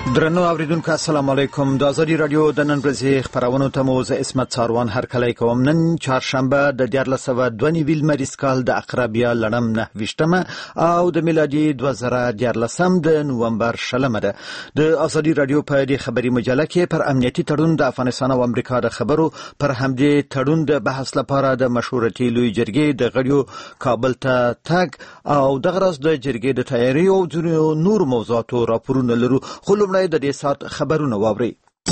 درنو اوریدونکو السلام علیکم. د آزادی رادیو د نن ورځې خبرونو ته مو زه اسمت ساروان هرکلی کوم. نن چهارشنبه د 1402 مریض کال د اقربیا لړم 9 او د میلادي 2014 د نومبر شلمه ده. د آزادی رادیو په دې خبري مجله کې پر امنیتي تړون د افغانستان او امریکا د خبرو پر همدې تړون د بحث لپاره د مشورتي لوی جرګې د غړیو کابل ته تګ او د غرض د جرګې د تیاری او نور موضوعاتو راپورونه لرو. خو د دې سات خبرونه واوري.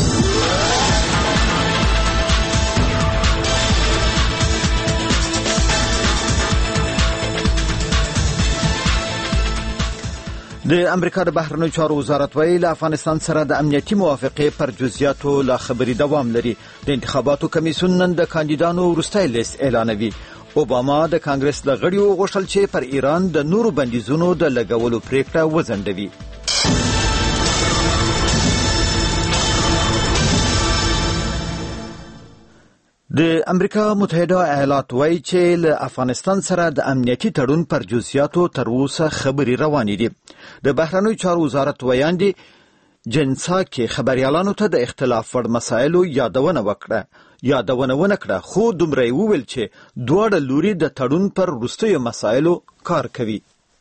د امریکا د بهرنیو چارو وزارت ویلي افغانستان سره د امنیتي موافقې پر جزئیاتو لا خبري دوام لري. د انتخاباتو کمیسیون نن د کاندیدانو وروستی لیست اعلانوي. اوباما د کانګرس له غړیو غوښتل چې پر ایران د نورو بندیزونو د لګولو پریکړه وځنډوي. د امریکا متحده ایالات وایي چې له افغانستان سره د امنیتي تړون پر جزئیاتو تر اوسه خبرې روانې دي. د بهرنیو چارو وزارت ویاندې جنسا کې خبريالانو ته د اختلاف وړ مسایلو یادونه ونکړه، خو دومره وویل چې دواړه لوري د تړون پر وروستیو مسایلو کار کوي.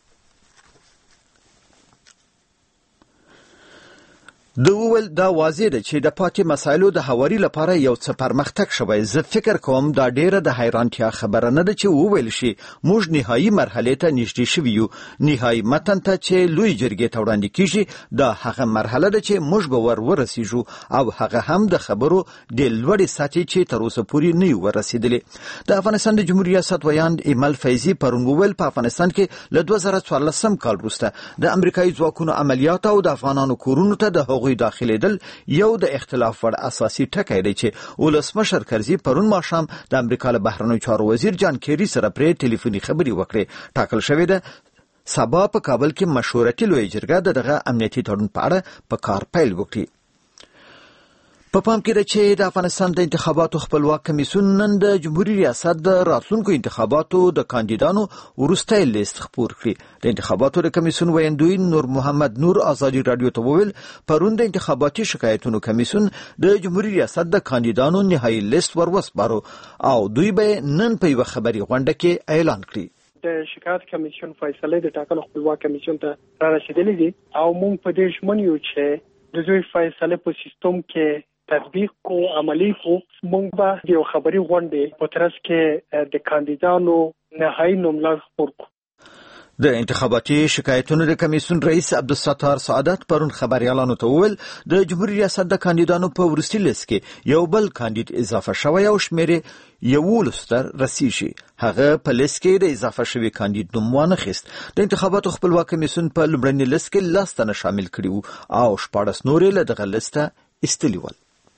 دا واضح ده چې د پاتې مسایلو د هواري لپاره یو څه پرمختګ شوی. زه فکر کوم دا ډیره د حیرانتیا خبره نه ده چې وویل شي موږ نهایی مرحله ته نږدې شوي یو. نهایی متن ته چې لوی جرګې ته وړاندې کیږي دا هغه مرحله ده چې موږ به ورسیږو او هغه هم د خبرو د لوړې سطحې چې تر اوسه پورې نه یو ورسېدلې. د افغانستان د جمهوریت ریاست ویاند ایمل فیضي پرون وویل په افغانستان کې له 2014 کال وروسته د امریکایي ځواکونو عملیات او د افغانانو کورونو ته د داخليدل یو د اختلاف وړ اساسي ټکی دی چې ولسمشر کرزي پرون ماښام د امریکا له بهرنیو چارو وزیر جان کیری سره پرې ټلیفوني خبري وکړې. ټاکل شوې ده سبا په کابل کې مشورتي لوی جرګه دغه امنیتي تړون په اړه په کار پیل وکړي. په پام کې ده چې د افغانستان د انتخاباتو خپلواک کمیسیون نن د جمهوریت ریاست د راتلونکو انتخاباتو د کاندیدانو وروستی لیست خپور کړي. د انتخاباتو د کمیسیون ویاندوی نور محمد نور آزادی رادیو ته وویل پرون د انتخاباتي شکایتونو کمیسیون د جمهوریت ریاست د کاندیدانو نهایی لیست وروسپارو او دوی به نن په یو خبري غونډه کې اعلان کړي. د شکایت کمیسیون فیصله د ټاکنو خپلواک کمیسیون ته را رسیدلې دي او موږ په دې ژمن یو چې د دوی فیصله په سیستم کې تطبیق کو عملی کو. موږ به یو خبري غونډه په ترڅ کې د کاندیدانو نهایی نوملړ خپور کو. د انتخاباتي شکایتونو د کمیسیون رئیس عبدالستار سعادت پرون خبريالانو ته وویل د جمهوریت ریاست د کاندیدانو په وروستي لیست کې یو بل کاندید اضافه شوی او شمېر 11 رسیږي. هغه په لیست کې د اضافه شوی کاندید نوم وانخیست. د انتخاباتو خپلواک کمیسیون په لومړني لیست کې 10 تنه شامل کړي او 14 نور له دغه لیسته ایستلي ول.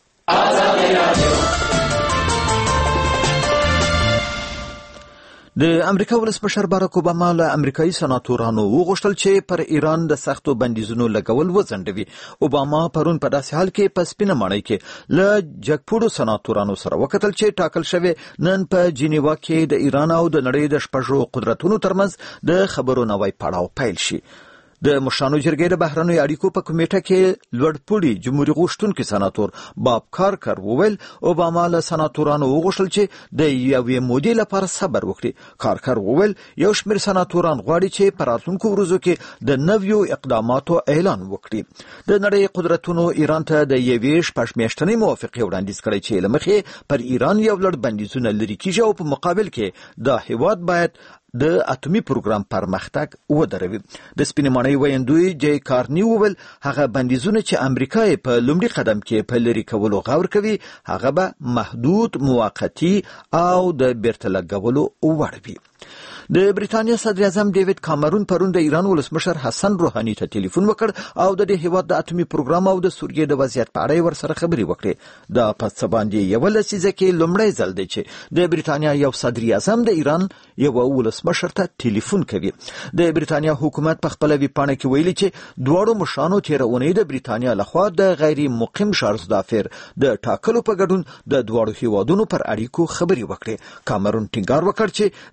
د امریکا ولسمشر باراک اوباما له امریکایي سناتورانو وغوښتل چې پر ایران د سختو بندیزونو لګول وځنډوي. اوباما پرون په داسې حال کې په سپینه ماڼۍ کې له جګپوړو سناتورانو سره وکتل چې ټاکل شوی نن په جنیوا کې د ایران او د نړۍ د شپږو قدرتونو ترمنځ د خبرو نوی پړاو پیل شي. د مشرانو جرګې د بهرنیو اړیکو په کمیټه کې لوړپوړي جمهوریت غوښتونکي سناتور باب کارکر وویل اوباما له سناتورانو وغوښتل چې د یوې مودې لپاره صبر وکړي. کارکر وویل یو شمېر سناتوران غواړي چې په راتلونکو ورځو کې د نویو اقداماتو اعلان وکړي. د نړۍ قدرتونو ایران ته د یوې شپږ میاشتنۍ موافقې وړاندیز کړی چې له مخې پر ایران یو لړ بندیزونه لرې کیږي او په مقابل کې د هیواد باید د اټومي پروګرام پرمختګ ودروي. د سپینې ماڼۍ ویاندوی جی کارني وویل هغه بندیزونه چې امریکا په لومړي قدم کې په لرې کولو غور کوي هغه به محدود، موقتی او د بیرته لګولو وړ وي. د بریتانیا صدر اعظم ډیوډ کامرون پرون د ایران ولسمشر حسن روحاني ته ټلیفون وکړ او د هیواد د اټومي پروګرام او د سوریې د وضعیت په اړه ورسره خبرې وکړې. د پس باندې یو لسیزه کې لومړی ځل دی چې د بریتانیا یو صدر اعظم د ایران یو ولسمشر ته ټلیفون کوي. د بریتانیا حکومت په خپل ویبپاڼه کې ویلي چې دواړو مشرانو تیر اونۍ د بریتانیا لخوا د غیر مقیم شارلز دافیر د ټاکلو په ګډون د دواړو هیوادونو پر اړیکو خبرې وکړې. کامرون ټینګار وکړ چې د ایران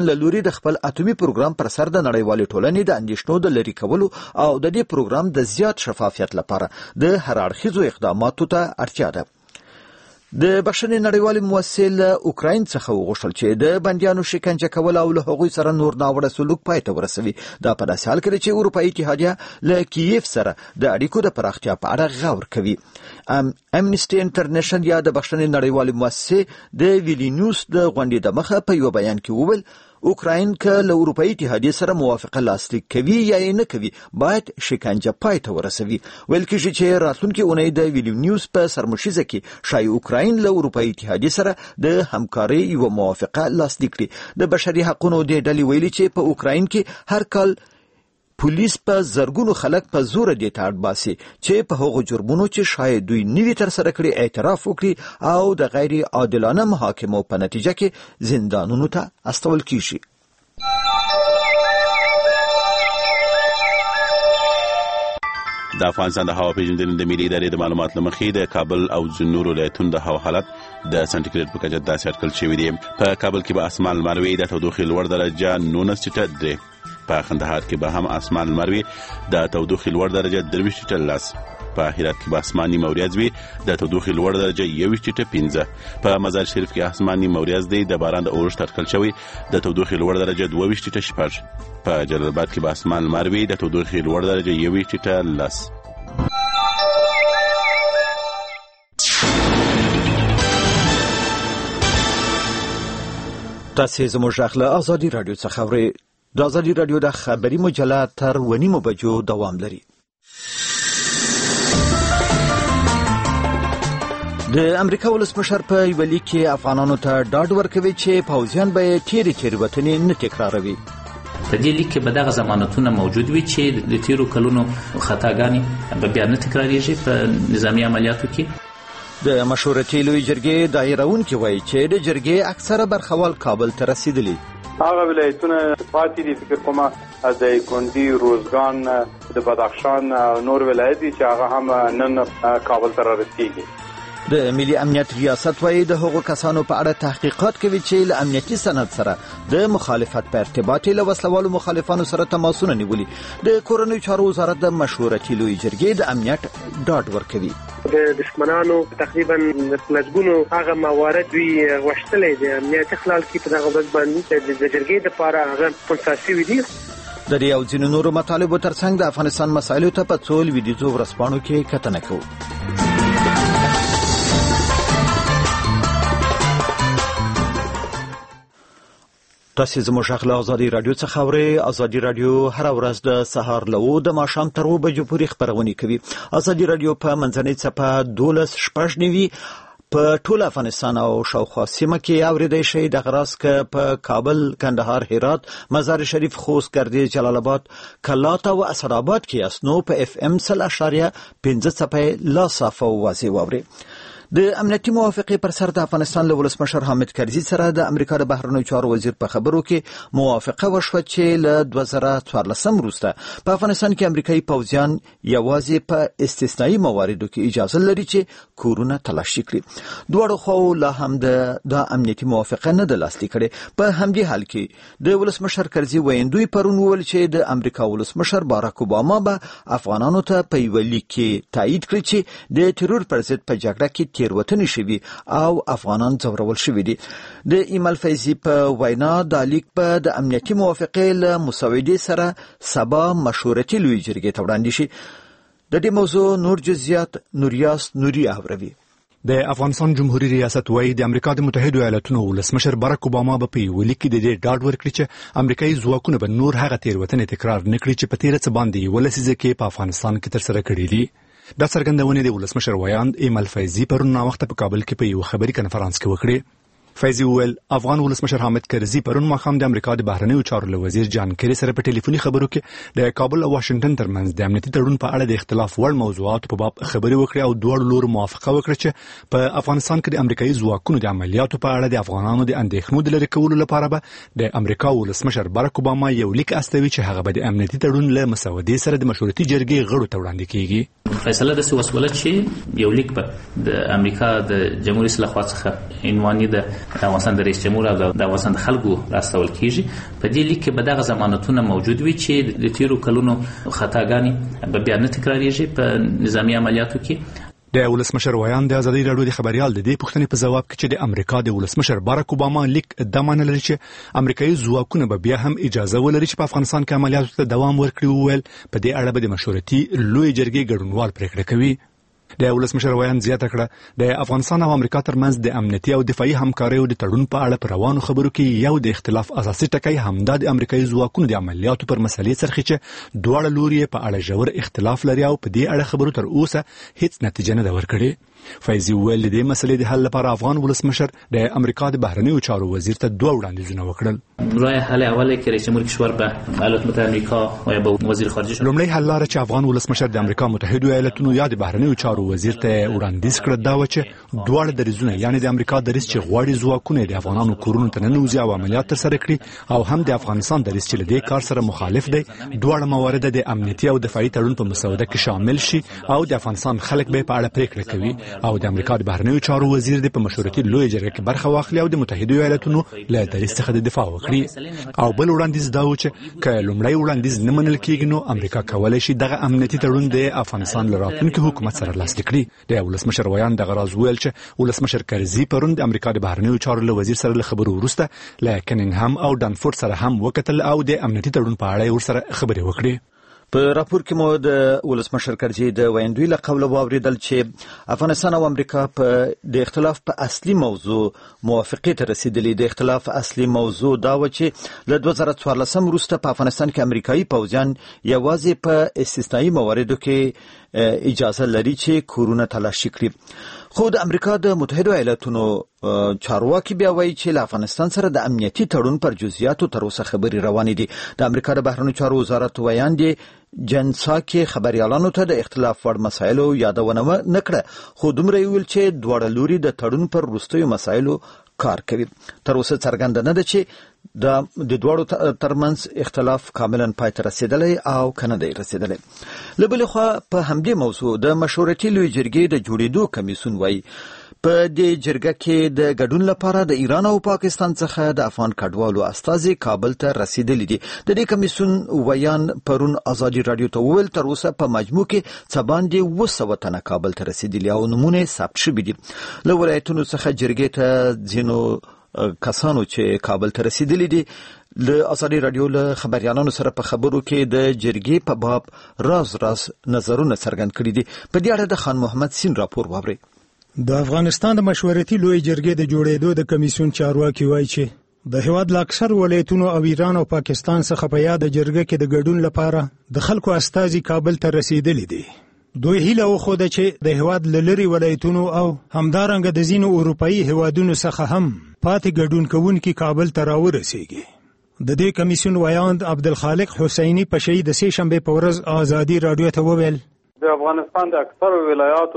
ایران له لوري د خپل اټومي پروګرام پر سر د نړیوالې ټولنې د اندېښنو د لرې کولو او د دې پروګرام د زیات شفافیت لپاره د هر اړخیزو اقداماتو ته اړتیا ده. د بخښنې نړیوالې مؤسسې له اوکراین څخه وغوښتل چې د بندیانو شکنجه کول او له هغوی سره نور ناوړه سلوک پای ته ورسوي. دا په داسې حال کې چې اروپایي اتحادیه له کییف سره د اړیکو د پراختیا په اړه غور کوي. امنیسټي انټرنیشنل یا د بخښنې نړیوالې مؤسسې د ویلینیوس د غونډې د مخه په یو بیان کې وویل اوکراین که له اروپایي اتحادیې سره موافقه لاسلیک کوي یا یې نه کوي باید شکنجه پای ته ورسوي. ویل کېږي چې راتلونکې اونۍ د ویلینیوس په سرمشیزه کې ښایي اوکراین له اروپایي اتحادیې سره د همکارۍ یوه موافقه لاسلیک کړي. د بشري حقونو دې ډلې ویلي چې په اوکراین کې هر کال پولیس په زرګونو خلک په زور دې ته اړ باسي چې په هغو جرمونو چې شاید دوی نوي ترسره کړي اعتراف وکړي او د غیر عادلانه محاکمو په نتیجه کې زندانونو ته استول کیږي. د افغانستان د هوا پیژندنې د ملي ادارې د معلومات لمخې د کابل او ځینو نورو ولایتونو د هوا حالت د سنټیګریډ په کچه داسې اټکل شوی دی. په کابل کې به اسمان لمر وي، د تودوخې لوړ درجه 19.3. په کندهار کې به هم اسمان لمر وي، د تودوخې لوړ درجه 23.10. په هرات کې به اسماني موریځ وي، د تودوخې لوړ درجه 21.15. په مزار شریف کې اسماني موریځ دی، د باران د اورښت اټکل شوی، د تودوخې لوړ درجه 22.6. په جلال آباد کې به اسمان لمر وي، د تودوخې لوړ درجه 21.10. تاسې زموږ غږ له ازادي راډیو څخه اورئ. د ازادي راډیو د خبري مجله تر 1:30 بجو دوام لري. د امریکا ولسمشر په یوه لیک کې افغانانو ته ډاډ ورکوي چې پوځیان به تیرې تېروتنې نه تکراروي. په دې لیک کې به دغه ضمانتونه موجود وي چې د تیرو کلونو خطاګانې به بیا نه تکراریږي په نظامي عملیاتو کې. د مشورتي لوی جرګې دایروونکي وایي چې د جرګې اکثره برخوال کابل ته رسیدلي. هغه ولایتونه پاتې دي فکر کوم از کندی، روزګان، د بدخشان نور ولایت دي چې هغه هم نن کابل ته رسیدي. د ملي امنیت ریاست وایي د هغو کسانو په اړه تحقیقات کوي چې له امنیتي سند سره د مخالفت په ارتباط له وسلوالو مخالفانو سره تماسونه نیولي. د کورنیو چارو وزارت د مشورتي لوی جرګې د امنیت ډاډ ورکوي. د دشمنانو تقریبا لسګونو هغه موارد وی غوښتلې د امنیت خلال کې په دغه ورځ باندې د جرګې لپاره هغه پنځاسي وی دي. د دې او ځینو نورو مطالبو ترڅنګ د افغانستان مسایلو ته په څو لویدیځو ورځپاڼو کې کتنه کوو. تاسې زموږ غږ له ازادي راډیو څخه اورئ. ازادي راډیو هره ورځ د سهار له 9 د ماښام تر 2 بجو پورې خپرونې کوي. ازادي راډیو په منځنۍ څپه 12:06 په ټول افغانستان او شاوخوا سیمه کې اوریدای شئ. دغه راز که په کابل، کندهار، هرات، مزار شریف، خوست، ګردیز، جلال آباد، کلات او اسداباد کې یاست نو په FM 0.5 څپه لا صافه او واضح واورئ. د امنیتي موافقې پر سر د افغانستان له ولسمشر حامد کرزي سره د امریکا د بهرنیو چارو وزیر په خبرو کې موافقه وشوه چې له 2014 وروسته په افغانستان کې امریکایي پوځیان یوازې په استثنایی مواردو کې اجازه لري چې کورونه تلاشي کړي. دواړو خواو لا هم د امنیتي موافقه نه ده لاسلیک کړې. په همدې حال کې د ولسمشر کرزي ویندوی پرون وویل چې د امریکا ولسمشر باراک اوباما به افغانانو ته په یوه لیک کې تایید کړي چې د ترور پر ضد په جګړه کې تیروتنې شوي او افغانان ځورول شوي دي. د ایمل فیضي په وینا د لیک په د امنیتي موافقې له مسودې سره سبا مشورتي لوی جرګې ته وړاندې شي. د دې موضوع نور جزئیات نوریاس نوري اوروي. د افغانستان جمهوریت ریاست وایي د امریکا د متحده ایالاتونو ولسمشر باراک اوباما به په یوه لیک کې د دې ډاډ ورکړي چې امریکایي ځواکونه به نور هغه تیروتنې تکرار نه کړي چې په تېره څه باندې یوه لسیزه کې په افغانستان کې ترسره کړي دي. دا څرګندونه د ولسمشر ویاند ایمل فیضي پرون ناوخته په کابل کې په یو خبري کنفرانس کې وکړه. فیضي وویل افغان ولسمشر حامد کرزي پرون ماښام د امریکا د بهرنیو چارو له وزیر جان کیری سره په ټلیفوني خبرو کې د کابل او واشنگټن ترمنځ د امنیتي تړون په اړه د اختلاف وړ موضوعاتو په باب خبري وکړې او دواړو لورو موافقه وکړه چې په افغانستان کې د امریکایي ځواکونو د عملیاتو په اړه د افغانانو د اندېښنو د لرې کولو لپاره به د امریکا ولسمشر باراک اوباما یو لیک استوي چې هغه به د امنیتي تړون له مسودې سره د مشورتي جرګې غړو ته وړاندې کیږي. فیصله د وسوله چې یو لیک به د امریکا د جمهوریت له خوا څخه عنواني د د افغانستان د رئیس جمهور او د افغانستان د خلکو راستول کیږي. په دې لیک کې به دغه ضمانتونه موجود وي چې د تیرو کلونو خطاګانې به بیا نه تکراریږي په نظامی عملیاتو کې. د ولسمشر ویان د ازادي راډیو د خبريال د دې پوښتنې په جواب کې چې د امریکا د ولسمشر باراک اوباما لیک د معنی لري چې امریکایي ځواکونه به بیا هم اجازه ولري چې په افغانستان کې عملیاتو ته دوام ورکړي. وویل په دې اړه به د مشورتي لوی جرګې ګډونوال پریکړه کوي. د ولسمشر ویان زیاته کړه د افغانستان او امریکا ترمنځ د امنیتي او دفاعي همکاریو د تړون په اړه پر روانو خبرو کې یو د اختلاف اساسي ټکی همدا د امریکایي ځواکونو د عملیاتو پر مسلې څرخي چې دواړه لوري په اړه ژور اختلاف لري او په دې اړه خبرو تر اوسه هیڅ نتیجه نه ده ورکړې. فیضي ویل د دې مسلې د حل لپاره افغان ولسمشر د امریکا د بهرنیو چارو وزیر ته دوه وړاندیزونه وکړل. راه حل اوله کې رئیس جمهور کشور به ایالات متحده امریکا او به وزیر خارجه شو. لومړی حل لاره چې افغان ولسمشر د امریکا متحده ایالاتونو یا د بهرنیو چارو وزیر ته وړاندیز کړ دا و چې دواړه دریځونه یعنی د امریکا دریځ چې غواړي ځواکونه د افغانانو کورونو ته ننوځي او عملیات ترسره کړي او هم د افغانستان دریځ چې له دې کار سره مخالف دی دواړه موارد د امنیتي او دفاعي تړون په مسوده کې شامل شي او د افغانستان خلک به په اړه پریکړه کوي او د امریکا د بهرنیو چارو وزیر د په مشورتي لوی جرګه کې برخه واخلي او د متحده ایالاتونو له دریځ څخه د دفاع وکړي. او بل وړاندیز دا و چې که لومړی وړاندیز نه منل کېږي نو امریکا کولی شي دغه امنیتي تړون د افغانستان له راتلونکي حکومت سره لاسلیک کړي. د ولسمشر ویان دغه راز ویل چې ولسمشر کرزي پرون د امریکا د بهرنیو چارو له وزیر سره له خبرو وروسته له کنینګهام او ډانفورد سره هم وکتل او د امنیتي تړون په اړه ورسره خبرې وکړي. په راپور کې مو د ولسمشر کرزي د ویاندوی له قوله واوریدل چې افغانستان او امریکا په د اختلاف په اصلي موضوع موافقه ته رسیدلې. د اختلاف اصلي موضوع دا و چې له 2014 وروسته په افغانستان کې امریکایي پوځیان یوازې په استثنایی مواردو کې اجازه لري چې کورونه تلاشي کړي. خو د امریکا د متحده ایالاتونو چارواکي بیا وایي چې له افغانستان سره د امنیتي تړون پر جزئیاتو تر اوسه خبرې روانې دي. د امریکا د بهرنیو چارو وزارت ویان دی جنسا کې خبريالانو ته د اختلاف وړ مسایلو یادونه نه کړه خو دومره ویل چې دواړه لوري د تړون پر وروستیو مسایلو کار کوي. تر اوسه څرګنده نه ده چې د دواړو ترمنځ اختلاف کاملا پای ته رسیدلی او کنه دی رسیدلی. له بلې خوا په همدې موضوع د مشورتي لوی جرګې د جوړېدو کمیسیون وایي په دې جرګه کې د ګډون لپاره د ایران او پاکستان څخه د افغان کډوالو استازي کابل ته رسیدلي دي. د دې کمیسیون ویان پرون ازادي رادیو ته وویل تر اوسه په مجموع کې څه باندې 200 تنه کابل ته رسیدلي او نمونه ثبت شوي دي. له ولایتونو څخه جرګې ته ځینو کسانو چې کابل ته رسیدلي دي له ازادي رادیو له خبريالانو سره په خبرو کې د جرګې په باب راز نظرونه څرګند کړي دي. په دې اړه د خان محمد سین راپور واوري. د افغانستان د مشورتي لوی جرګې د جوړېدو د کمیسیون چارواکي وایي چې د هیواد له اکثر ولایتونو او ایران او پاکستان څخه په یاد جرګه کې د ګډون لپاره د خلکو استازي کابل ته رسیدلي دي. دوی هیله وښوده چې د هیواد له لرې ولایتونو او همدارنګه د ځینو اروپایي هیوادونو څخه هم پاتې ګډون کوونکي کابل ته راورسیږي. د دې کمیسیون ویاند عبدالخالق حسیني په شهید د سې شنبې په ورځ ازادي رادیو ته وویل د افغانستان د اکثر ولایاتو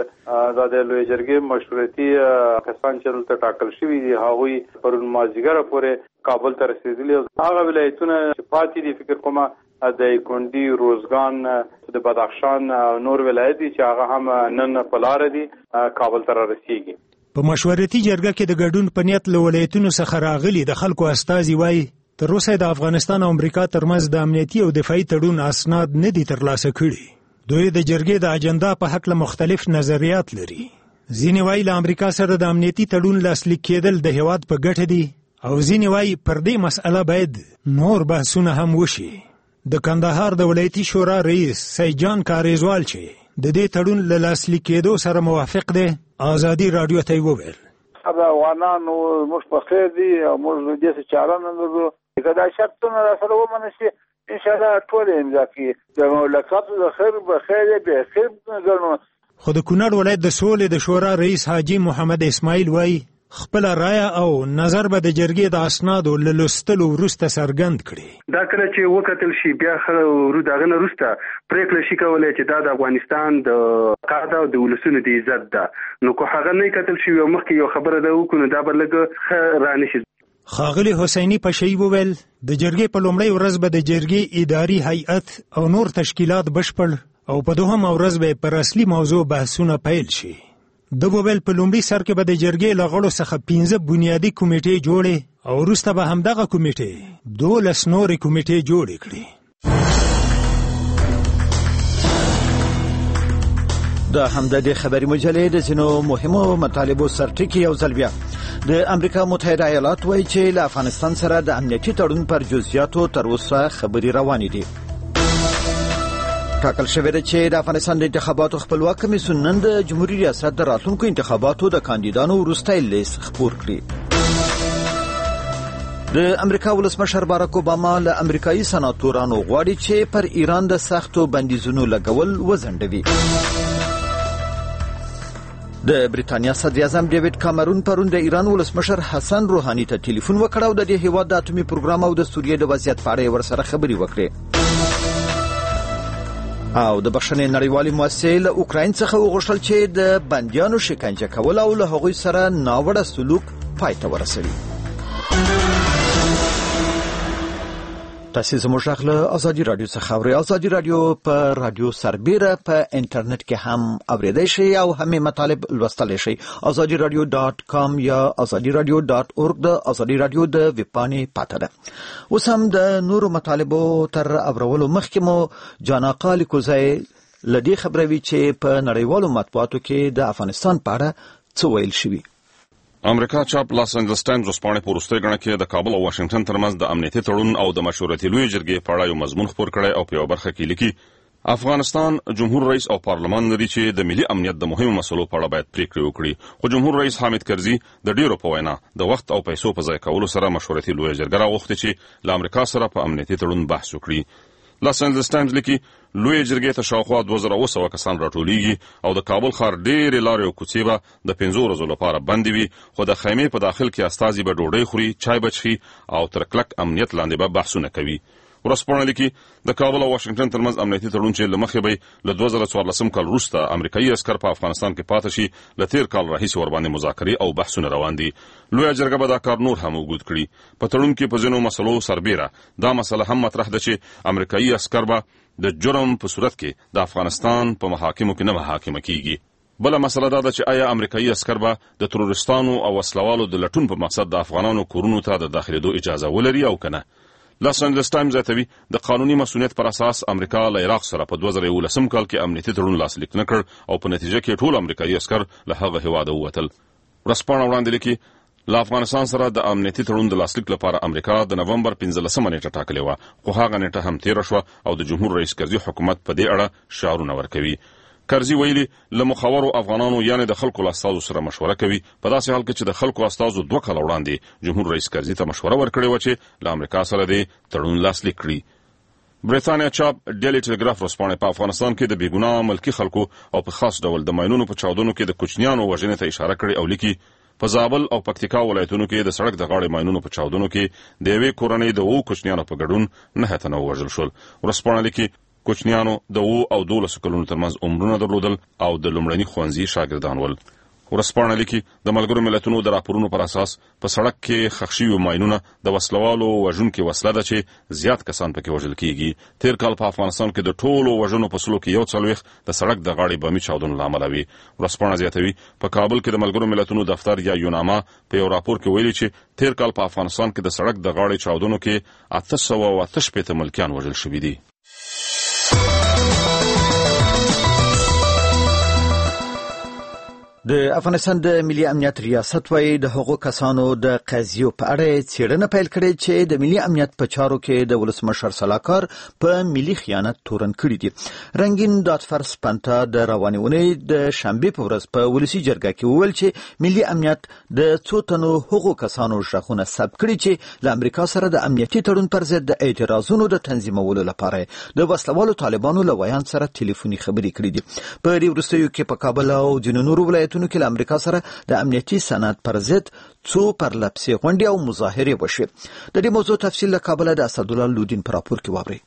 څخه د لوی جرګې مشورتي کسان چې دلته ټاکل شوي دي هغوی پرون مازدیګره پورې کابل ته رسیدلي. هغه ولایتونه چې پاتې دي فکر کوم د کندي، روزګان، د بدخشان نور ولایت دي چې هغه هم نن په لار دي کابل ته رسیږي. په مشورتي جرګه کې د ګډون په نیت له ولایتونو څخه راغلي د خلکو استازي وایي تر اوسه د افغانستان او امریکا ترمنځ د امنیتي او دفاعي تړون اسناد نه دي ترلاسه کړي. دوی د جرګې د اجنډا په حق له مختلف نظریات لري. ځینې وایي له امریکا سره د امنیتي تړون لاسلیک کېدل د هیواد په ګټه دي او ځینې وایي پر دې مسأله باید نور بحثونه هم وشي. د کندهار د ولایتي شورا رئیس سیجان کاریزوال چې د دې تړون له لاسلیک کېدو سره موافق دی ازادي رادیو ته وویل افغانانو موږ په خیر دي او موږ دې څه چاره نه لرو که دا شرطونه راسره ومنل شي انشاءالله ټول امضا کړي د مملکت د خیر به خیر به خیر ګڼو. خو د کونړ ولایت د سولې د شورا رئیس حاجی محمد اسماعیل وایي خپل رایه او نظر به د جرګې د اسنادو له لوستلو وروسته څرګند کړي. دا کله چې وکتل شي بیا دغه نه وروسته پریکړه شي کولی چې دا د افغانستان د قاعده او د ولسونو د عزت ده. نو که هغه نه کتل شي مخکې یو خبره ده وکړو دا به لږ رانشي. ښاغلي حسیني پشهی وویل د جرګې په لومړۍ ورځ به د جرګې اداري هیئت او نور تشکیلات بشپړ او په دوهمه ورځ به پر اصلي موضوع بحثونه پیل شي. د وویل په لومړي سر کې به د جرګې له غړو څخه 15 بنیادي کمیټې جوړې او وروسته به همدغه کمیټې 12 نورې کمیټې جوړې کړي. د همدغه خبري مجلې د ځینو مهمو مطالبو سرټکی یو ځل بیا د امریکا متحده ایالات وایي چې له افغانستان سره د امنیتي تړون پر جزئیاتو تر اوسه خبري روانې دي. ټاکل شوې ده چې د افغانستان د انتخاباتو خپلواک کمیسیون نن د جمهوریت ریاست د راتلونکو انتخاباتو د کاندیدانو وروستی لیست خپور کړي. د امریکا ولسمشر باراک اوباما له امریکایي سناتورانو غواړي چې پر ایران د سختو بندیزونو لګول وځنډوي. د بریتانیا صدر اعظم ډیوډ کامرون پرون د ایران ولسمشر حسن روحاني ته ټلیفون وکړ او د دې هیواد د اټومي پروګرام او د سوریې د وضعیت په اړه ورسره خبري وکړې. او د بخښنې نړیوالې مؤسسې له اوکراین څخه وغوښتل چې د بندیانو شکنجه کول او له هغوی سره ناوړه سلوک پای ته ورسوي. تاسو زموږ غږ له ازادي رادیو څخه اورئ. ازادي رادیو په رادیو سربیره په انټرنیټ کې هم اوریدئ شئ او هم مطالب لوستلی شئ. azadiradio.com یا azadiradio.org د ازادي رادیو د ویب پاڼې پاته ده. اوس هم د نورو مطالبو تر اورولو مخکې مو جاناقا لیکوزی لدې خبروي چې په نړیوالو مطبوعاتو کې د افغانستان په اړه څه ویل شوي. امریکا چاپ لاس انجلس ټایمز ورځپاڼې په وروستۍ ګڼه کې د کابل او واشنگټن ترمنځ د امنیتي تړون او د مشورتي لویې جرګې په اړه یو مضمون خپور کړی او په یوه برخه کې لیکي افغانستان جمهور رئیس او پارلمان لري چې د ملي امنیت د مهمو مسلو په اړه باید پریکړې وکړي، خو جمهور رئیس حامد کرزي د ډیرو په وینا د وخت او پیسو په ضایع کولو سره مشورتي لویه جرګه راغوښتې چې له امریکا سره په امنیتي تړون بحث وکړي. لاس انجلس ټایمز لیکي لویه جرګې ته شاوخوا 2700 کسان راټولیږي او د کابل ښار ډېرې لارې او کوڅې به د 5 ورځو لپاره بندې وي، خو د خیمې په داخل کې استازي به ډوډۍ خوري، چای به څښي او تر کلک امنیت لاندې به بحثونه کوي. ورځپاڼه لیکي د کابل او واشنگټن ترمنځ امنیتي تړون چې له مخې به له 2014 کال وروسته امریکایي عسکر په افغانستان کې پاتې شي له تیر کال راهیسې ورباندې مذاکرې او بحثونه روان دي. لویه جرګه به دا کار نور هم وګود کړي. په تړون کې په ځینو مسلو سربیره دا مسله هم مطرح ده چې امریکایي عسکر به د جرم په صورت کې د افغانستان په محاکمو کې نه محاکمه کیږي. بله مسله دا ده چې آیا امریکایي عسکر به د تروریستانو او وسلوالو د لټون په مقصد د افغانانو کورونو ته د داخلېدو اجازه ولري او کنه. لاس انجلس ټایمز زیاتوي د قانوني مسؤلیت پر اساس امریکا له عراق سره په 2011 کال کې امنیتي تړون لاسلیک نه کړ او په نتیجه کې ټول امریکایي عسکر له هغه هیواده ووتل. ورځپاڼه وړاندې لیکي له افغانستان سره د امنیتي تړون د لاسلیک لپاره امریکا د نومبر 15 نیټه ټاکلې وه، خو هغه نیټه هم تیره شوه او د جمهور رئیس کرزي حکومت په دې اړه شعارونه ورکوي. کرزي ویلي له مخورو افغانانو یعنی د خلکو له استازو سره مشوره کوي، په داسې حال کې چې د خلکو استازو 2 کاله وړاندې جمهور رئیس کرزي ته مشوره ورکړې وه چې له امریکا سره د تړون لاسلیک کړي. بریتانیا چاپ ډیلی ټلګراف ورځپاڼې په افغانستان کې د بېګناه ملکي خلکو او په خاص ډول د ماینونو په چاودنو کې د کوچنیانو وژنې ته اشاره کړې او لیکي په زابل او پکتیکا ولایتونو کې د سړک د غاړې ماینونو په چاودنو کې د یوې کورنۍ د 2 کوچنیانو په ګډون 9 تنه ووژل شول. ورځپاڼه لیکي کوچنیانو د 2 او 12 کلونو ترمنځ عمرونه درلودل او د لومړني ښوونځي شاګردان ول. ورځپاڼه لیکي د ملګرو ملتونو د راپورونو پر اساس په سړک کې ښخ شوي ماینونه د وسلوالو وژونکې وسله ده چې زیات کسان پکې وژل کیږي. تیر کال په افغانستان کې د ټولو وژنو په سلو کې 40 د سړک د غاړې بمي چاودنو له امله وي. ورځپاڼه زیاتوي په کابل کې د ملګرو ملتونو دفتر یا یوناما په یو راپور کې ویلي چې تیر کال په افغانستان کې د سړک د غاړې چاودنو کې 888 ملکیان وژل شوي دي. د افغانستان د ملي امنیت ریاست وايي د هغو کسانو د قضیو په اړه څېړنه پیل کړې چې د ملي امنیت په چارو کې د ولسمشر سلاکار په ملي خیانت تورن کړي دي. رنگین دادفر سپنتا د روانې اونۍ د شنبې په ورځ په ولسي جرګه کې وویل چې ملي امنیت د څو تنو هغو کسانو ژغونه ثبت کړي چې له امریکا سره د امنیتي تړون پر ضد د اعتراضونو د تنظیمولو لپاره د وسلوالو طالبانو له ویان سره ټلیفوني خبرې کړې دي. په دې وروستیو کې په کابل او ځینو نورو ولایتونو کې له امریکا سره د امنیتي سند پر ضد څو پرلپسې غونډې او مظاهرې وشوې. د دې موضوع تفصیل له کابل د اسدالله لودین په راپور کې واورئ.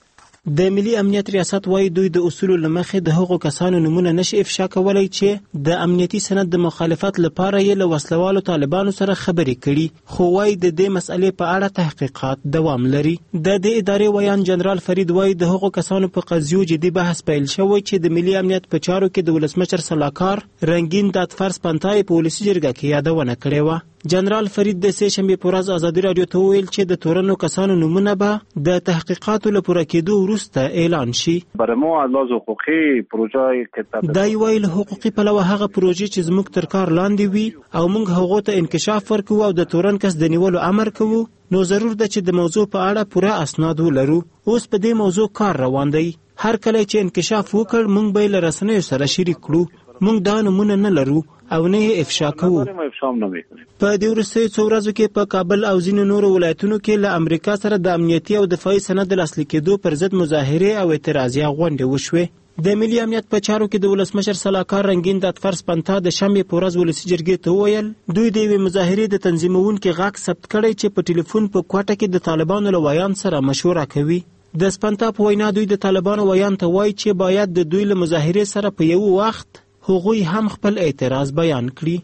د ملي امنیت ریاست وايي دوی د اصولو لمخې د هغو کسانو نمونه نشي افشا کولای چې د امنیتي سند د مخالفت لپاره یې له وسلوالو طالبانو سره خبرې کړي، خو وايي د دې مسئلې په اړه تحقیقات دوام لري. د دې ادارې ویان جنرال فرید وايي د هغو کسانو په قضیو جدي بحث پیل شوی چې د ملي امنیت په چارو کې د ولسمشر سلاکار رنگین دادفرس پانتای په ولسي جرګه کې یادونه کړې وه. جنرال فرید د سه شنبه په ورځ ازادي رادیو ته ویل چې د تورنو کسانو نمونه به د تحقیقاتو لپاره کېدو وروسته اعلان شي. برمو انداز حقوقي پروژه کتاب دا ویل حقوقي پلوه هغه پروژې چې زموږ تر کار لاندې وي او موږ هغه ته انکشاف ورکو او د تورن کس د نیولو امر کوو، نو ضرور ده چې د موضوع په اړه پوره اسناد ولرو. اوس په دې موضوع کار روان دی. هر کله چې انکشاف وکړ موږ به له رسنیو سره شریک کړو. موږ دا نمونه نه لرو او نه یې افشا کوو. په دې وروستیو څو ورځو کې په کابل او ځینو نورو ولایتونو کې له امریکا سره د امنیتي او دفاعي سند د لاسلیک کېدو پر ضد مظاهرې او اعتراضیه غونډې وشوې. د ملي امنیت په چارو کې د ولسمشر سلاکار رنگین دادفرس پانتا د شنبې په ورځ ولسي جرګې ته وویل دوی د یوې مظاهرې د تنظیمونکي غږ ثبت کړی چې په ټلیفون په کوټه کې د طالبانو له ویان سره مشوره کوي. د سپنتا په وینا دوی د طالبانو ویان ته وایي چې باید د دوی له مظاهرې سره په یو وخت هغوی هم خپل اعتراض بیان کړي.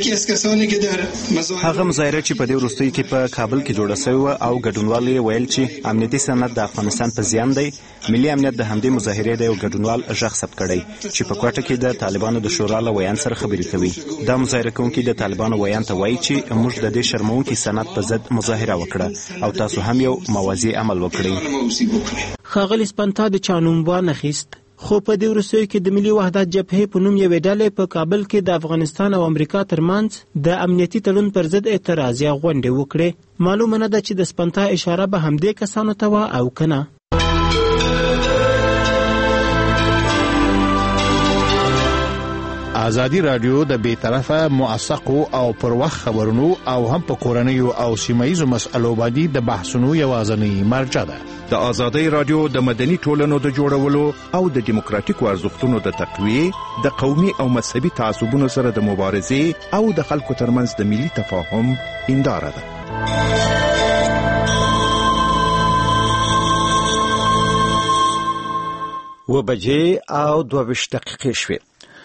هغه مظاهره چې په دې وروستیو کې په کابل کې جوړه شوې او ګډونوال یې ویل چې امنیتي سند د افغانستان په زیان دی. ملي امنیت د همدې مظاهرې د یو ګډونوال غږ ثبت کړی چې په کوټه کې د طالبانو د شورا له ویان سره خبرې کوي. دا مظاهره کوونکي د طالبانو ویان ته وایي چې موږ د دې شرمونکي سند په ضد مظاهره وکړه او تاسو هم یو موازی عمل وکړئ. ښاغلي سپنتا د چا نوم وانخیست، خو په دې وروستیو کې د ملي وحدت جبهې په نوم یوې ډلې په کابل کې د افغانستان او امریکا ترمنځ د امنیتي تړون پر ضد اعتراضیه غونډې وکړې. معلومه نه ده چې د سپنتا اشاره به همدې کسانو ته وه او که نه. ازادي رادیو د بیطرفه موثقو او پر وخت خبرونو او هم په کورنیو او سیمایي مسألو باندې د بحثونو یوازینی مرجع ده. د ازادي رادیو د مدني ټولنو د جوړولو او د دیموکراتیکو ارزښتونو د تقویه، د قومي او مذهبي تعصبونو سره د مبارزې او د خلکو ترمنځ د ملي تفاهم هنداره ده. وبجې او 22 دقیقې شوې.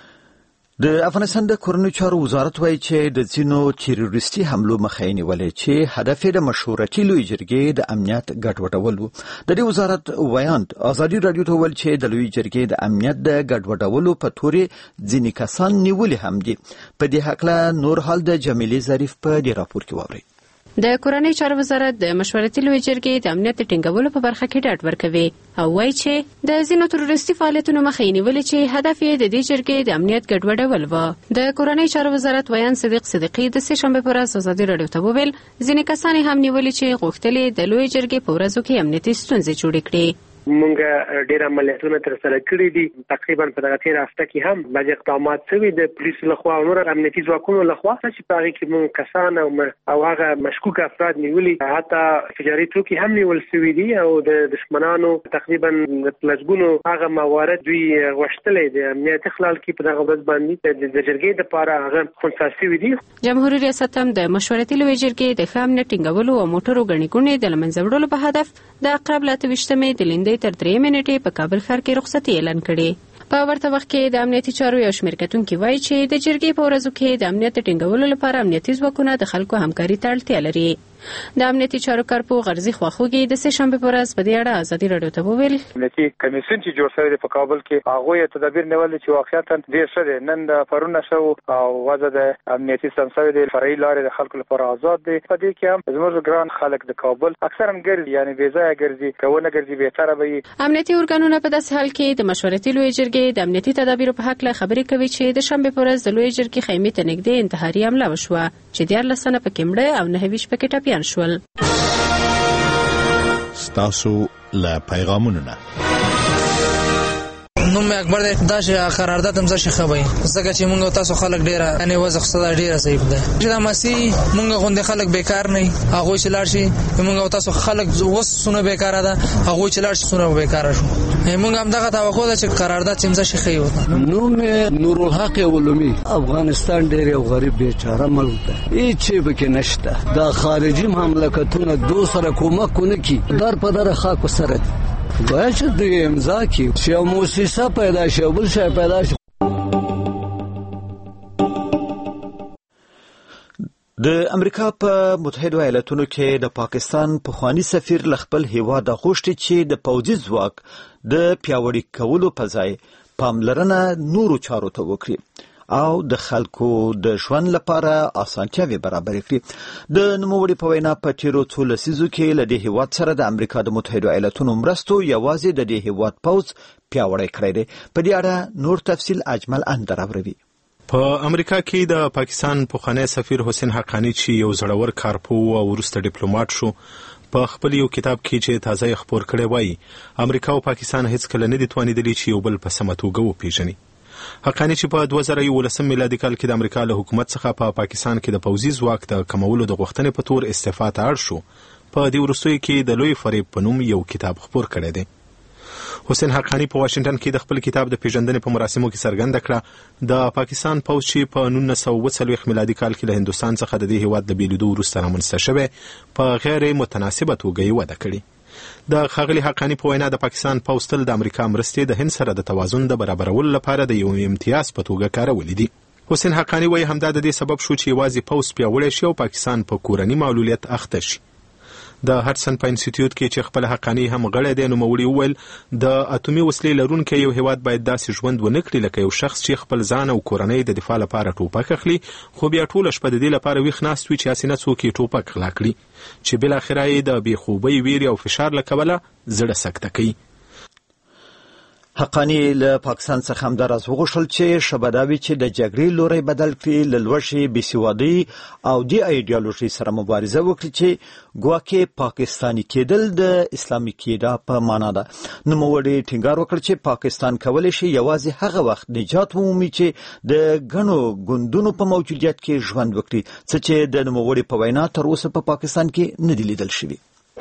د افغانستان د کورنیو چارو وزارت وایي چې د ځینو تروریستي حملو مخه یې نیولې چې هدف یې د مشورتي لویې جرګې د امنیت ګډوډول و. د دې وزارت ویان ازادي رادیو ته ویل چې د لویې جرګې د امنیت د ګډوډولو په تورې ځینې کسان نیولي هم دي. په دې هکله نور حال د جمیلې ظریف په دې راپور کې واورئ. د کورنیو چارو وزارت د مشورتي لویې جرګې د امنیت ټینګولو په برخه کې ډاډ ورکوي او وایي چې د ځینو تروریستي فعالیتونو مخه یې نیولې چې هدف یې د دې جرګې د امنیت ګډوډول و. د کورنیو چارو وزارت ویان صدیق صدیقي د سه شنبه په ورځ ازادي رادیو ته وویل ځینې کسان هم نیولي چې غوښتل د لویې جرګې په ورځو کې امنیتي ستونزې جوړې کړي. مونږ ډیر عملیاتونه تر سره کړی دي. تقریبا په دغه تیر هفته کې هم بعض اقدامات شوي د پولیسو لخوا او نور امنیتي ځواکونو لخوا چې په هغه کې مونږ کسان او هغه مشکوک افراد نیولي، حتی تجاري توکي هم نیول شوي دي او د دشمنانو تقریبا لږګونو هغه موارد دوی غوښتلې د امنیت اخلال کې په دغه ورځ باندې د جرګې لپاره هغه خنثی شوي دي. جمهوریت ریاست هم د مشورتي لویې جرګې د ښه امنیت ټینګولو او موټرو ګڼې ګوڼې د له منځه وړلو په هدف د اقرب له 28 د لیندۍ تر 3 منټې په کابل ښار کې رخصتي اعلان کړي. په ورته وخت کې د امنیتي چارو یو شمېر کتونکي وایي چې د جرګې په ورځو کې د امنیت ټینګولو لپاره امنیتي ځواکونه د خلکو همکاري ته اړتیا لري. د امنیتي چارو کارپو غرضي خواخوږي د سه شنبه په ورځ په دې اړه ازادي رادیو ته وویل امنیتي کمیسیون چې جوړ شوی دی په کابل کې هغه تدابیر نیول چې واقعیتا ډیر ښه دی. نن د پرونه شو او وضع د امنیتي سمسوي دی، فرعي لارې د خلکو لپاره آزاد دي. په دې کې هم زموږ ګران خلک د کابل اکثرا ګرځي، یعنی بې ځایه ګرځي، کونه ګرځي بهتره وي. امنیتي ارګانونه په داسې حال کې د مشورتي لویې جرګې د امنیتي تدابیرو په حق له خبرې کوي چې د شنبه په ورځ د لویې جرګې خیمې ته نږدې انتحاري حمله وشوه چې 14 تنه پکې مړه او 9 پکې ټپیان شول. ستاسو له پیغامونو نه نوم اکبر دی. دا چې قرارداد هم څه خبري زګه چې مونږ تاسو خلک ډیره یعنی وځ خصدا ډیره صحیح ده چې دا مسی مونږ غونډه خلک بیکار نه هغه چې لاړ شي مونږ تاسو خلک وسونه بیکار ده هغه چې لاړ شي سونه بیکار شو. مونږ هم دغه توقع ده چې قرارداد هم څه خیو. نوم نور الحق علومي. افغانستان ډیر یو غریب بیچاره ملک ده، هیڅ به کې نشته. دا خارجي مملکتونه دو سره کومک کوي در په در خاک سره باید چې دوی امضا کړي چې یو موسسه پیدا شي او بل شی پیدا شي. د امریکا په متحده ایالاتونو کې د پاکستان پخوانی سفیر خپل هیواد غوښتي چې د پوځي ځواک د پیاوړي کولو په ځای پاملرنه نورو چارو ته وکړي او د خلکو د ژوند لپاره اسانتیاوې برابر کړي. د نوموړي په وینا په تیرو څو لسیزو کې له دې هیواد سره د امریکا د متحده ایالاتونو مرستو یوازې د دې هیواد پوځ پیاوړی کړی دی. په دې اړه نور تفصیل اجمل اندر اوروي. په امریکا کې د پاکستان پخوانی سفیر حسین حقانی چې یو زړور کارپوه او وروسته ډیپلوماټ شو، په خپل یو کتاب کې چې تازه خپور کړی وایي امریکا او پاکستان هیڅ کله نه دي توانیدلی چې یو بل په سمه توګه وپیژني. حقانی چې په 2011 میلادي کال کې د امریکا له حکومت څخه په پاکستان کې د پوځي ځواک د کمولو د غوښتنې په تور استعفا ته اړ شو، په دې وروستیو کې د لوی فریب په نوم یو کتاب خپور کړی دی. حسین حقانی په واشنگټن کې د خپل کتاب د پیژندنې په مراسمو کې څرګنده کړه د پاکستان پوځ چې په 1940 میلادي کال کې له هندوستان څخه د دې هیواد د بیلیدو وروسته رامنځته شوی په غیر متناسبه توګه یې وده کړې. د ښاغلي حقانی په وینا د پاکستان پوځ تل د امریکا مرستې د هند سره د توازن د برابرولو لپاره د یو امتیاز په توګه کارولې دي. حسین حقانی وایي همدا د دې سبب شو چې یوازې پوځ پیاوړی شي او پاکستان په کورني معلولیت اخته شي. د هډسن په انسټیټیوټ کې چې خپل حقانی هم غړی دی، نوموړي وویل د اټومي وسلې لرونکی یو هیواد باید داسې ژوند ونه کړي لکه یو شخص چې خپل ځان او کورنۍ د دفاع لپاره ټوپک اخلي، خو بیا ټوله شپه د دې لپاره ویښ ناست وي چې هسې نه څوک یې ټوپک غلا کړي، چې بالاخره یې د بېخوبۍ، ویرې او فشار له کبله زړه سکته کوي. حقانی له پاکستان څخه همداراز وغوښتل چې شبداوي چې د جګړې لوري بدل کړي له لوړې بېسوادۍ او د ایډیالوژي سره مبارزه وکړي چې ګواکې پاکستاني کېدل د اسلامي کېدا په معنا ده. نوموړي ټینګار وکړ چې پاکستان کولی شي یوازې هغه وخت نجات ومومي چې د ګڼو ګوندونو په موجودیت کې ژوند وکړي، څه چې د نوموړي په وینا تر اوسه په پاکستان کې نه دي لیدل شوي.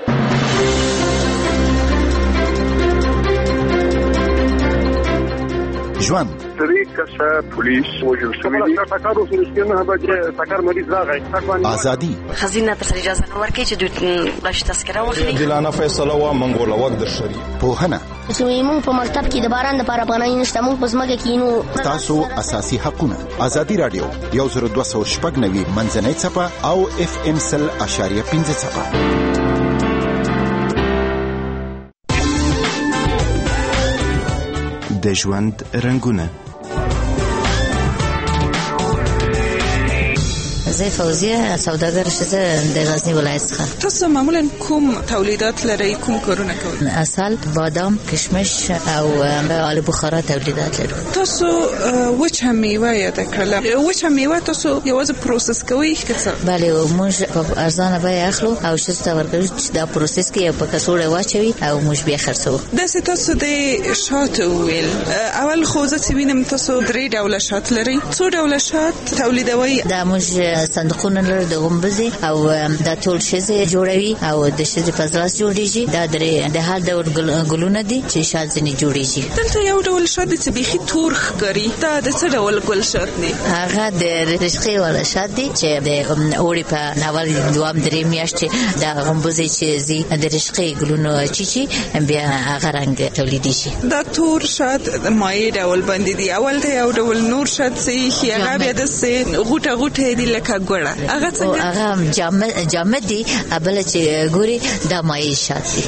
ژوند طریقه پولیس وجل شوی دی ټاکر اوسه نه به ټاکر مریض راغی ازادي خزینه تر اجازه نه ورکړي چې دوی بلش تذکره واخلي. دلانه فیصله وا منګول وخت د شری پوهنه چې موږ په مکتب کې د باران لپاره پناه نشته، موږ په ځمکه کې نو تاسو اساسي حقوقونه. ازادي رادیو 1290 منځنۍ صفه او FM 100.5 صفه. د ژوند رنگونه. زه فوزیه سوداګر ښځه د غزنی ولایت څخه. تاسو معمولا کوم تولیدات لرئ، کوم کارونه کوئ؟ عسل، بادام، کشمش او آلو بخارا تولیدات لرو. تاسو وچه میوه یاد کړل، وچه میوه تاسو یوازې پروسس کوئ که څه؟ بله، موږ په ارزانه بیه اخلو او ښځو ته ورکوي چې دا پروسس کړي او په کڅوړه واچوي او موږ بیا خرڅوو. داسې تاسو د شاتو ویل، اول خو زه چې وینم تاسو 3 ډوله شات لرئ، څو ډوله شات تولیدوئ؟ دا موږ صندوقونه لرو د غومبزي او د ټول شزه جوړوي او د شزه پزلاس جوړیږي. دا د هر ډول ګلونه دي چې شات ځنی جوړیږي. دلته یو ډول شات چې بيخي تور ښکاري، دا د څه ډول ګل شات دی؟ هغه د رشقي ولا شات دی چې د اوري په ناول دوام درې میاشتې د غومبزي چې زی د رشقي ګلونو چیچی بیا هغه رنگ تولیدي شي. دا تور شات مایع ډول باندې دی. اول ته یو ډول نور شات چې هغه بیا د غوټه غوټه دی لکه ګوړه، هغه څنګه؟ هغه جامد دي، بل چې ګوري دا مایع شات دي.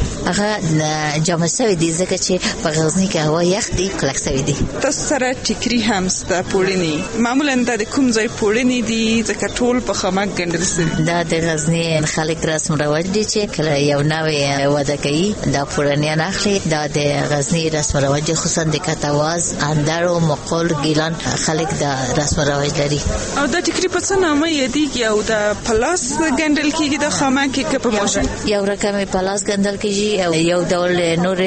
هغه جامد شوی دي ځکه چې په غزنی کې هوا یخ دي، کلک شوی دي. تاسو سره ټیکري هم ستا پوړنی، معمولا د کوم ځای پوړنی دي ځکه ټول په خامک ګندل سي؟ دا د غزنی خلک رسم رواج دي چې کله یو نوې واده کوي دا پوړنیان اخلي. دا د غزنی رسم رواج خصوصا د کتاواز، اندرو، مقول، ګیلان خلک دا رسم رواج لري. او دا ټیکري په څه نامه یادېږي او د پلاس ګندل کېږي د خامک کې په ماشین؟ یو رقم پلاس ګندل کېږي او یو ډول نور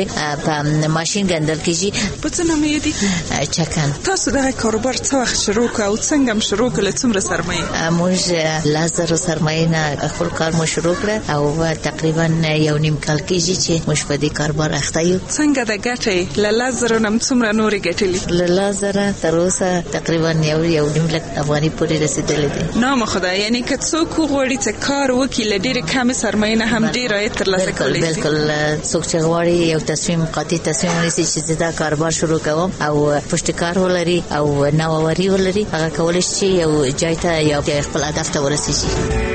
په ماشین ګندل کېږي. په څه نامه یادېږي؟ چکن. تاسو دا کاروبار څه وخت شروع کړ او څنګه هم شروع کړ؟ څومره سرمایه؟ موږ 1000 سرمایه نه خپل کار مو شروع کړ او تقریبا یو نیم کال کېږي چې موږ په دې کاروبار اخته یو. څنګه د ګټې له 1000 نم څومره نورې ګټلې؟ له 1000 تر اوسه تقریبا یو نیم لک افغاني پورې رسیدلې دي. نو خامخا ده، یعنی که څوک وغواړي چې کار وکړي له ډېرې کمې سرمایې نه هم ډېر عاید ترلاسه کولی شي. بالکل څوک چې غواړي یو قاطع تصمیم ونیسي چې دا کاروبار شروع کوم او پشتکار ولري او نوآوری ولري، هغه کولی شي یو ځای ته یا خپل هدف ته ورسیږي.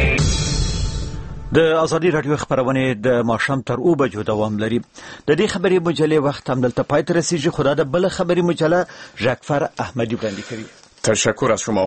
د ازادي رادیو خبرونه د ماښام تر 2 بجو دوام لري. د دې خبري مجلې وخت هم دلته پای ته رسیږي. خدا د بل خبري مجله ژاکفر احمدی وړاندې کوي. تشکر از شما.